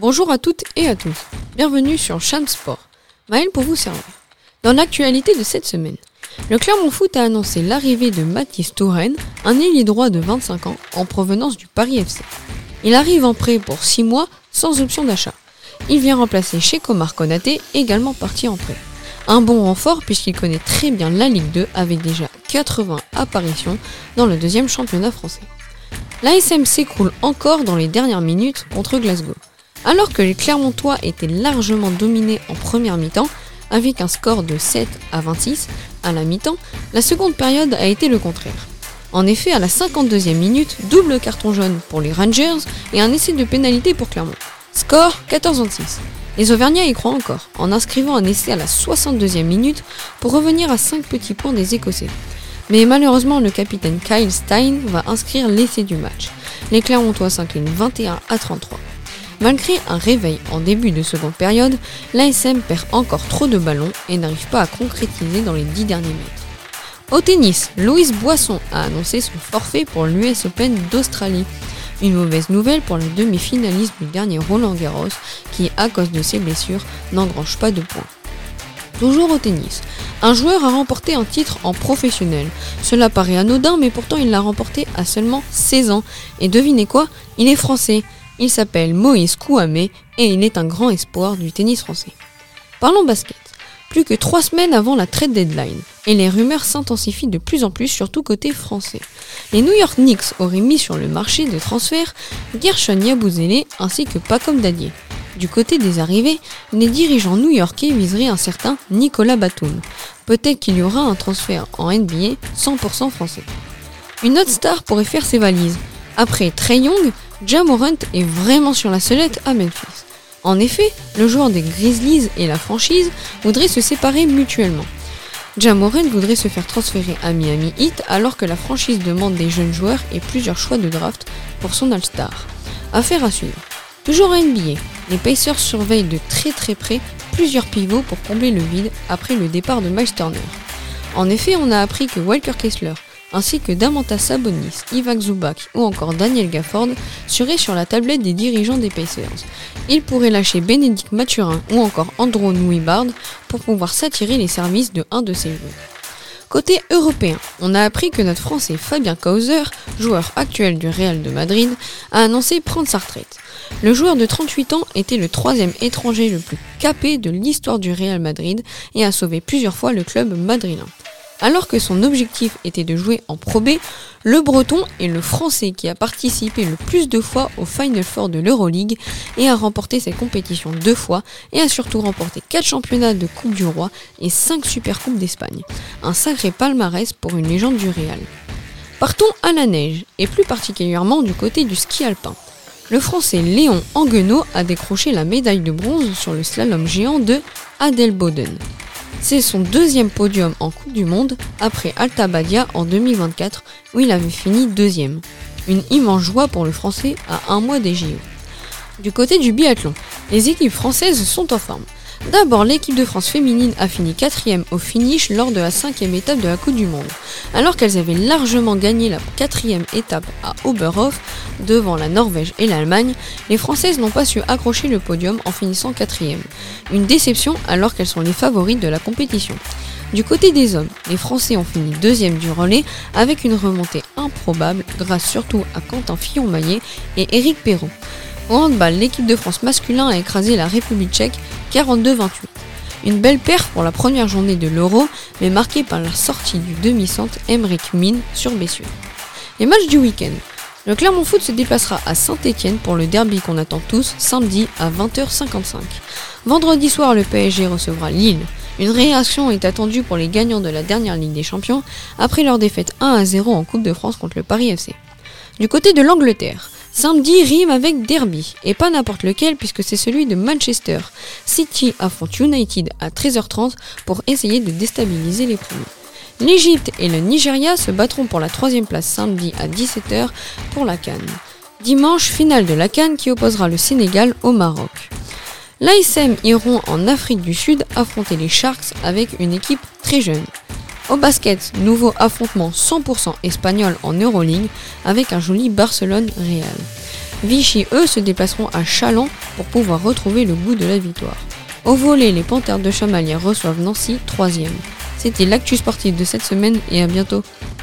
Bonjour à toutes et à tous, bienvenue sur Cham Sport. Maël pour vous servir. Dans l'actualité de cette semaine, le Clermont Foot a annoncé l'arrivée de Mathis Touraine, un ailier droit de 25 ans en provenance du Paris FC. Il arrive en prêt pour 6 mois sans option d'achat. Il vient remplacer Chekomar Konaté, également parti en prêt. Un bon renfort puisqu'il connaît très bien la Ligue 2 avec déjà 80 apparitions dans le deuxième championnat français. L'ASM s'écroule encore dans les dernières minutes contre Glasgow. Alors que les Clermontois étaient largement dominés en première mi-temps, avec un score de 7-26 à la mi-temps, la seconde période a été le contraire. En effet, à la 52e minute, double carton jaune pour les Rangers et un essai de pénalité pour Clermont. Score 14-26. Les Auvergnats y croient encore, en inscrivant un essai à la 62e minute pour revenir à 5 petits points des Écossais. Mais malheureusement, le capitaine Kyle Stein va inscrire l'essai du match. Les Clermontois s'inclinent 21-33. Malgré un réveil en début de seconde période, l'ASM perd encore trop de ballons et n'arrive pas à concrétiser dans les 10 derniers mètres. Au tennis, Louise Boisson a annoncé son forfait pour l'US Open d'Australie. Une mauvaise nouvelle pour la demi-finaliste du dernier Roland-Garros qui, à cause de ses blessures, n'engrange pas de points. Toujours au tennis, un joueur a remporté un titre en professionnel. Cela paraît anodin, mais pourtant il l'a remporté à seulement 16 ans. Et devinez quoi ? Il est français. Il s'appelle Moïse Kouamé et il est un grand espoir du tennis français. Parlons basket. Plus que 3 semaines avant la trade deadline, et les rumeurs s'intensifient de plus en plus, surtout côté français. Les New York Knicks auraient mis sur le marché de transfert Guerschon Yabusele ainsi que Pacom Dadier. Du côté des arrivées, les dirigeants new-yorkais viseraient un certain Nicolas Batum. Peut-être qu'il y aura un transfert en NBA 100% français. Une autre star pourrait faire ses valises. Après Trae Young, Ja Morant est vraiment sur la sellette à Memphis. En effet, le joueur des Grizzlies et la franchise voudraient se séparer mutuellement. Ja Morant voudrait se faire transférer à Miami Heat alors que la franchise demande des jeunes joueurs et plusieurs choix de draft pour son All-Star. Affaire à suivre. Toujours à NBA, les Pacers surveillent de très près plusieurs pivots pour combler le vide après le départ de Miles Turner. En effet, on a appris que Walker Kessler ainsi que Domantas Sabonis, Ivica Zubac ou encore Daniel Gafford seraient sur la tablette des dirigeants des Pacers. Ils pourraient lâcher Bénédicte Mathurin ou encore Andrew Nembhard pour pouvoir s'attirer les services de un de ces joueurs. Côté européen, on a appris que notre Français Fabien Causer, joueur actuel du Real de Madrid, a annoncé prendre sa retraite. Le joueur de 38 ans était le 3e étranger le plus capé de l'histoire du Real Madrid et a sauvé plusieurs fois le club madrilène. Alors que son objectif était de jouer en Pro B, le Breton est le Français qui a participé le plus de fois au Final Four de l'Euroleague et a remporté cette compétition 2 fois et a surtout remporté 4 championnats de Coupe du Roi et 5 Supercoupes d'Espagne. Un sacré palmarès pour une légende du Real. Partons à la neige et plus particulièrement du côté du ski alpin. Le Français Léon Anguenot a décroché la médaille de bronze sur le slalom géant de Adelboden. C'est son 2e podium en Coupe du Monde après Alta Badia en 2024 où il avait fini 2e. Une immense joie pour le Français à un mois des JO. Du côté du biathlon, les équipes françaises sont en forme. D'abord, l'équipe de France féminine a fini 4e au finish lors de la 5e étape de la Coupe du Monde. Alors qu'elles avaient largement gagné la 4e étape à Oberhof devant la Norvège et l'Allemagne, les Françaises n'ont pas su accrocher le podium en finissant 4e. Une déception alors qu'elles sont les favorites de la compétition. Du côté des hommes, les Français ont fini 2e du relais avec une remontée improbable grâce surtout à Quentin Fillon-Maillet et Éric Perrault. Au handball, l'équipe de France masculin a écrasé la République tchèque 42-28. Une belle perf pour la première journée de l'Euro, mais marquée par la sortie du demi-centre Aymeric Mine sur blessure. Les matchs du week-end. Le Clermont Foot se déplacera à Saint-Étienne pour le derby qu'on attend tous, samedi à 20h55. Vendredi soir, le PSG recevra Lille. Une réaction est attendue pour les gagnants de la dernière Ligue des Champions, après leur défaite 1-0 en Coupe de France contre le Paris FC. Du côté de l'Angleterre, samedi rime avec derby, et pas n'importe lequel puisque c'est celui de Manchester. City affronte United à 13h30 pour essayer de déstabiliser les premiers. L'Égypte et le Nigeria se battront pour la 3e place samedi à 17h pour la CAN. Dimanche, finale de la CAN qui opposera le Sénégal au Maroc. L'ASM iront en Afrique du Sud affronter les Sharks avec une équipe très jeune. Au basket, nouveau affrontement 100% espagnol en Euroleague avec un joli Barcelone-Real. Vichy, eux, se déplaceront à Châlons pour pouvoir retrouver le goût de la victoire. Au volley, les Panthères de Chamalières reçoivent Nancy, 3e. C'était l'actu sportif de cette semaine et à bientôt.